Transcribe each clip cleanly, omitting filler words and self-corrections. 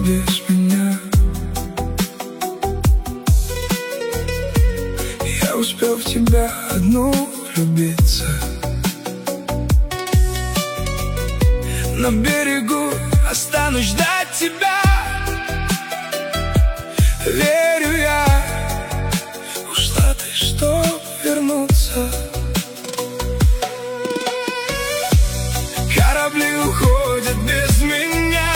без меня. Я успел в тебя одну влюбиться. На берегу останусь ждать тебя. Верю я, ушла ты, чтоб вернуться. Корабли уходят без меня.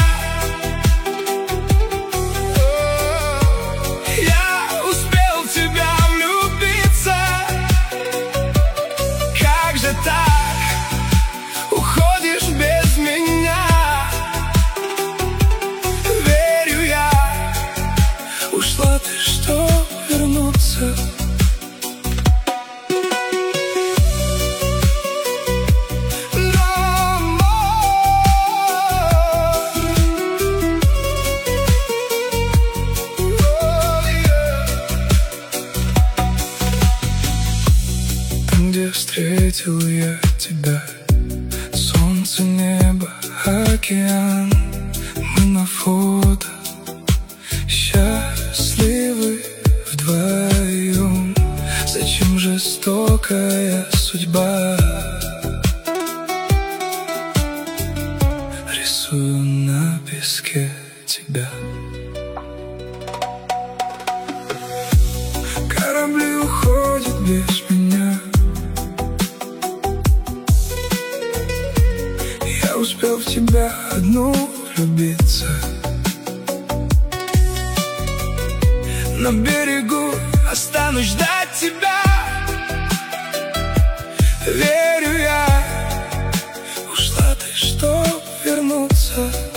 Я успел в тебя влюбиться. Как же так, уходишь без меня? Верю я, ушла ты, чтоб вернуться. Где встретил я тебя? Солнце, небо, океан. Мы на фото счастливы вдвоем. Зачем жестокая судьба? Рисую на песке тебя. Корабли уходят без меня. Я успел в тебя одну влюбиться. На берегу останусь ждать тебя. Верю я, ушла ты, чтоб вернуться.